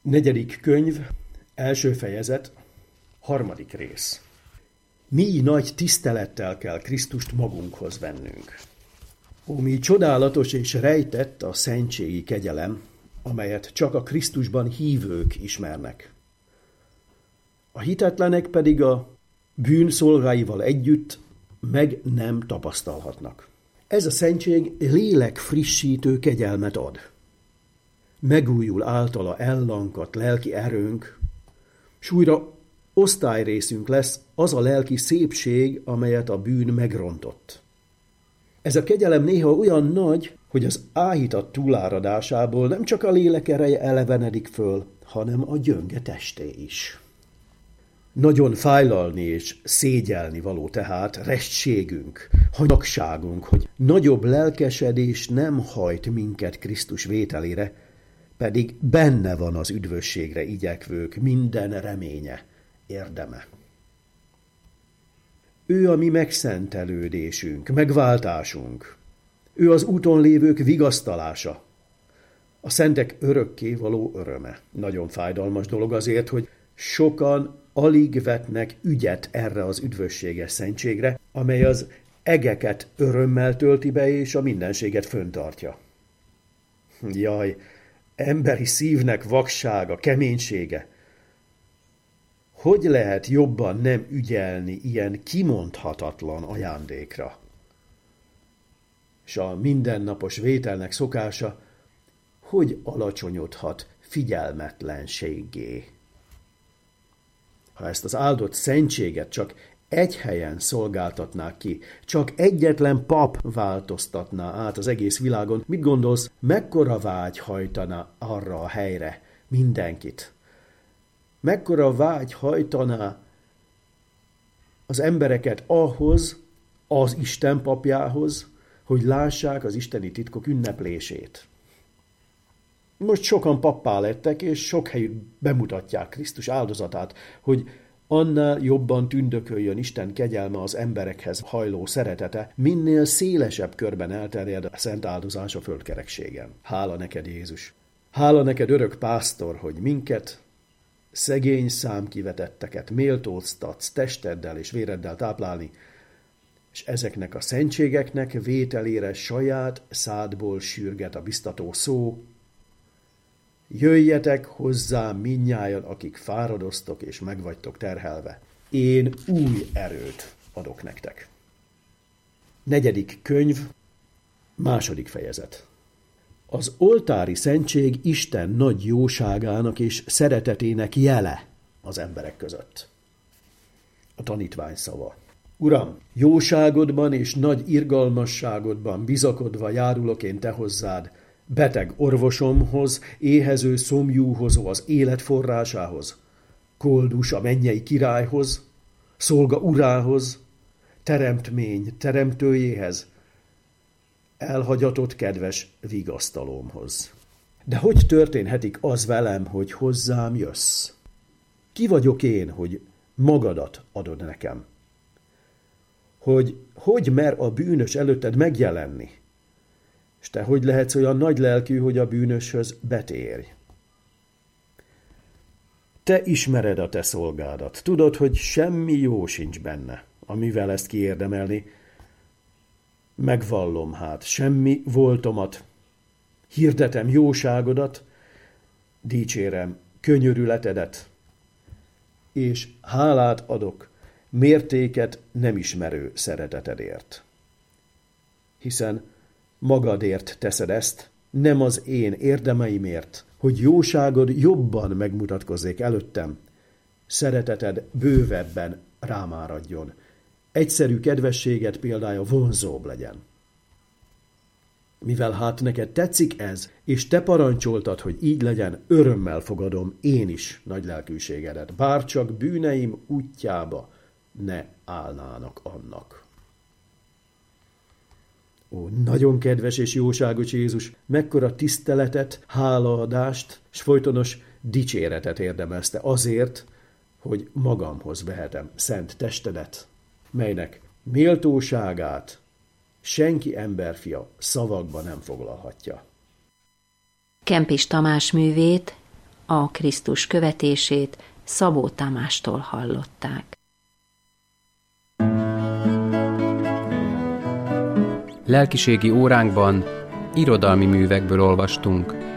Negyedik könyv, első fejezet, harmadik rész. Mi nagy tisztelettel kell Krisztust magunkhoz vennünk. Ó, mi csodálatos és rejtett a szentségi kegyelem, amelyet csak a Krisztusban hívők ismernek. A hitetlenek pedig a bűn szolgáival együtt meg nem tapasztalhatnak. Ez a szentség lélek frissítő kegyelmet ad. Megújul általa ellankadt lelki erőnk, s újra osztályrészünk lesz az a lelki szépség, amelyet a bűn megrontott. Ez a kegyelem néha olyan nagy, hogy az áhítat túláradásából nem csak a lélek ereje elevenedik föl, hanem a gyönge testé is. Nagyon fájlalni és szégyelni való tehát restségünk, hanyagságunk, hogy nagyobb lelkesedés nem hajt minket Krisztus vételére, pedig benne van az üdvösségre igyekvők minden reménye, érdeme. Ő a mi megszentelődésünk, megváltásunk. Ő az úton lévők vigasztalása. A szentek örökké való öröme. Nagyon fájdalmas dolog azért, hogy sokan alig vetnek ügyet erre az üdvösséges szentségre, amely az egeket örömmel tölti be, és a mindenséget föntartja. Jaj, emberi szívnek vaksága, keménysége. Hogy lehet jobban nem ügyelni ilyen kimondhatatlan ajándékra? És a mindennapos vételnek szokása, hogy alacsonyodhat figyelmetlenséggé. Ha ezt az áldott szentséget csak egy helyen szolgáltatnák ki, csak egyetlen pap változtatná át az egész világon, mit gondolsz, mekkora vágy hajtana arra a helyre mindenkit? Mekkora vágy hajtaná az embereket ahhoz, az Isten papjához, hogy lássák az isteni titkok ünneplését? Most sokan pappá lettek, és sok helyütt bemutatják Krisztus áldozatát, hogy annál jobban tündököljön Isten kegyelme az emberekhez hajló szeretete, minél szélesebb körben elterjed a szent áldozás a földkerekségen. Hála neked, Jézus! Hála neked, örök pásztor, hogy minket, szegény számkivetetteket méltóztatsz testeddel és véreddel táplálni, és ezeknek a szentségeknek vételére saját szádból sürget a biztató szó: jöjjetek hozzám mindnyájan, akik fáradoztok és megvagytok terhelve. Én új erőt adok nektek. Negyedik könyv, második fejezet. Az oltári szentség Isten nagy jóságának és szeretetének jele az emberek között. A tanítvány szava. Uram, jóságodban és nagy irgalmasságodban bizakodva járulok én te hozzád, beteg orvosomhoz, éhező szomjúhoz, az élet forrásához, koldus a mennyei királyhoz, szolga urához, teremtmény teremtőjéhez, elhagyatott kedves vigasztalómhoz. De hogy történhetik az velem, hogy hozzám jössz? Ki vagyok én, hogy magadat adod nekem? Hogy mer a bűnös előtted megjelenni? És te hogy lehetsz olyan nagy lelkű, hogy a bűnöshöz betérj? Te ismered a te szolgádat. Tudod, hogy semmi jó sincs benne, amivel ezt kiérdemelni. Megvallom hát semmi voltomat, hirdetem jóságodat, dicsérem könyörületedet, és hálát adok mértéket nem ismerő szeretetedért. Hiszen magadért teszed ezt, nem az én érdemeimért, hogy jóságod jobban megmutatkozzék előttem, szereteted bővebben rám áradjon, egyszerű kedvességet példája vonzóbb legyen. Mivel hát neked tetszik ez, és te parancsoltad, hogy így legyen, örömmel fogadom én is nagy lelkűségedet, bár csak bűneim útjába ne állnának annak. Ó, nagyon kedves és jóságos Jézus, mekkora tiszteletet, hálaadást, s folytonos dicséretet érdemelsz te azért, hogy magamhoz vehetem szent testedet, melynek méltóságát senki emberfia szavakba nem foglalhatja. Kempis Tamás művét, a Krisztus követését Szabó Tamástól hallották. Lelkiségi óránkban irodalmi művekből olvastunk.